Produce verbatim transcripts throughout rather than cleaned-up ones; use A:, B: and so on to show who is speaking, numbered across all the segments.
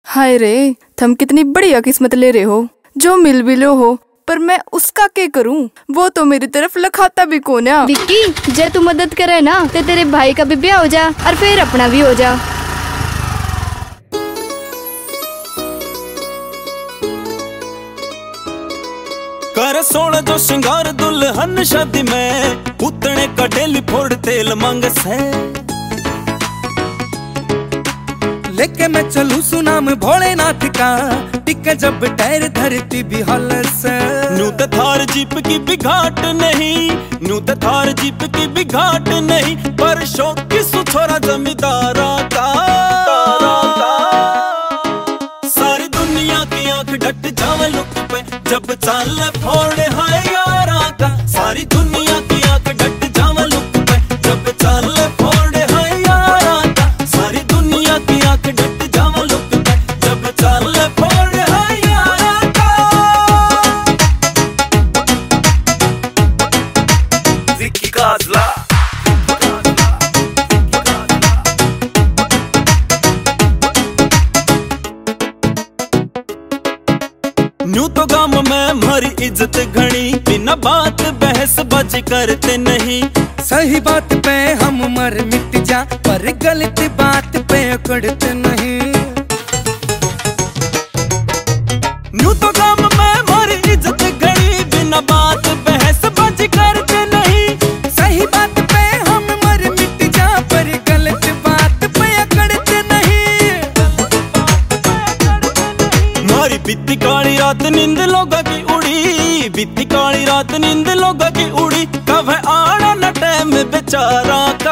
A: हाय रे, थम कितनी बढ़िया किस्मत ले रहे हो, जो मिल भी लो हो, पर मैं उसका क्या करूं? वो तो मेरी तरफ लखाता भी कौन है।
B: विक्की, जे तू मदद करे ना तो तेरे भाई का भी ब्याह हो जा और फिर अपना भी हो जा।
C: कर सोना जो श्रृंगार दुल्हन शादी में, उतने कटेली फोड़ तेल मांग से।
D: लेके मैं चलू सुनाम भोलेनाथ का, टिके जब टायर धरती भी हलस।
C: न्यू तो थार जीप की भी घाट नहीं, न्यू तो थार जीप की भी घाट नहीं, पर शौक की सुथोरा जमींदारा का। सारी दुनिया की आंख डट जावे लुक पे, जब चाल फोड़े हाय यारा का। सारी दुनिया की आंख डट जावे लुक पे, जब चाल फोड़े हाय यारा का। सारी दुनिया की आंख डट जावे लुक पे, जब चाल फोड़े हाय यारा का। विक्की काजला न्यू तो गाम में हमारी इज्जत घनी, बिना बात बहस बाज करते नहीं।
D: सही बात पे हम मर मिट जा, पर गलत बात पे अकड़ते नहीं।
C: न्यू तो गाम में हमारी इज्जत घनी, बिना बात बहस बाज करते नहीं।
D: सही बात पे हम मर मिट जा, पर गलत बात पे अकड़ते नहीं।
C: मारी बीती काली रात नींद लोगा की उड़ी, बीती काली रात नींद लोगा की उड़ी, कब है आना न टाइम बेचारा का।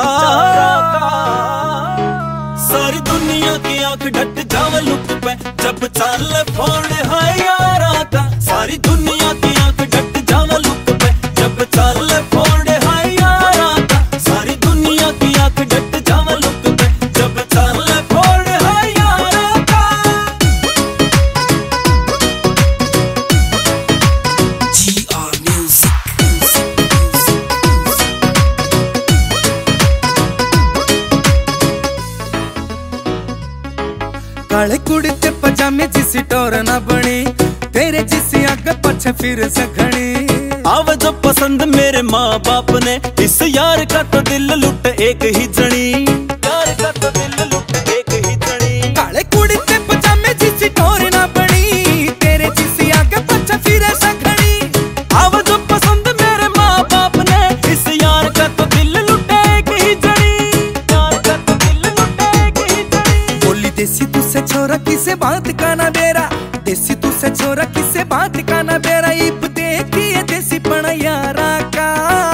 C: सारी दुनिया की आंख डट जावे लुक पे, जब चाल फोड़े हाय यारा का। सारी दुनिया की आंख डट जावे लुक पे, जब चाल फोड़े हाय यारा का। सारी दुनिया की आंख डट जावे लुक पे, जब चाल फोड़े हाय यारा का।
D: काले कुड़ते पजामे जिसी टोर ना बनी, तेरे जिसी आगे पछे फिर सघनी।
C: आव जो पसंद मेरे माँ बाप ने, इस यार का तो दिल लुट एक ही जनी। यार का तो दिल लुट एक ही जनी।
D: काले कुड़ते पजामे जिसी टोर ना बनी, तेरे जिसी आगे पछे फिर सघनी।
C: आव जो पसंद मेरे माँ बाप ने, इस यार का तो दिल लुट एक ही जनी। यार का तो दिल लुट एक ही जनी।
D: बोली देसी तुझसे छोरा किसे बात का ना बेरा, देसी तुझसे छोरा किसे बात का ना बेरा। इब देखिए देसी पना यारा का।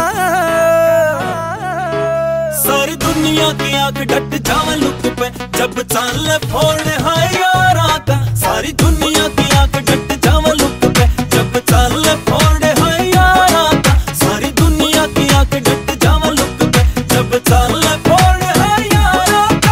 C: सारी दुनिया की आंख डट जावे लुक पे, जब चाल फोड़े हाय यारा का। सारी दुनिया की आंख डट जावे लुक पे, जब चाल फोड़े हाय यारा का। सारी दुनिया की आंख डट जावे लुक पे, जब चाल फोड़े हाय यारा का।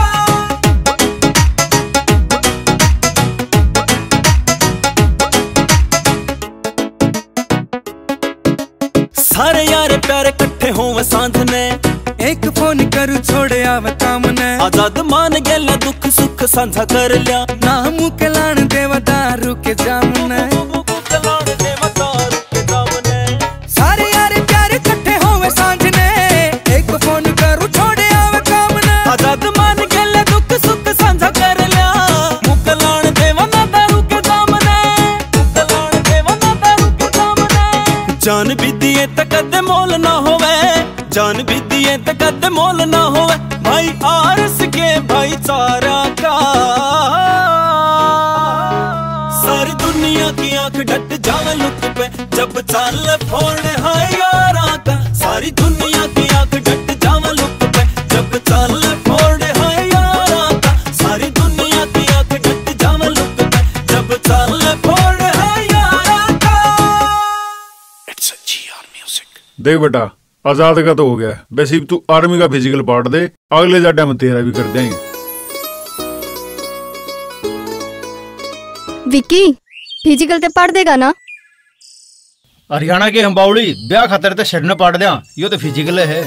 C: सारे यार प्यारे कट्ठे होवे सांझ ने,
D: एक फोन करू छोड़े आवे काम ने।
C: आजाद मान गेला दुख सुख साझा कर लिया,
D: ना मुँह के लान देवा दारू के जाम ने। सारे यार प्यारे कट्ठे होवे सांझ ने, एक फोन करू छोड़े आवे काम ने।
C: आजाद मान गेला दुख सुख साझा कर लिया, मुँह लान देवा ना दारू के जाम ने। मुँह लान देवा ना दारू के जाम ने। जान भी दिए त कदे मोल ना होवे, जान भी दिए त कदे मोल ना होवे, भाई आरस के भाईचारा का। सारी दुनिया की आंख डट जावे लुक पे, जब चाल फोड़े हाय यारा का। सारी दुनिया की आंख डट जावे लुक पे, जब चाल फोड़े हाय यारा का। सारी दुनिया की आंख डट जावे लुक पे, जब चाल फोड़े हाय यारा का। It's a G R music.
E: देख बेटा, आजाद का तो हो गया, वैसे तू आर्मी का फिजिकल पार्ट दे, अगले जाडा में तेरा भी कर देंगे।
B: विक्की, फिजिकल ते पढ़ देगा ना?
F: हरियाणा के हम्बावड़ी ब्याह खातर ते छड़ने पाड़ दिया, यो तो फिजिकल है।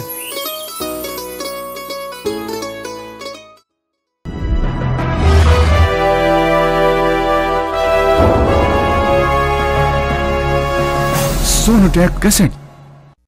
G: Sonotek cassette.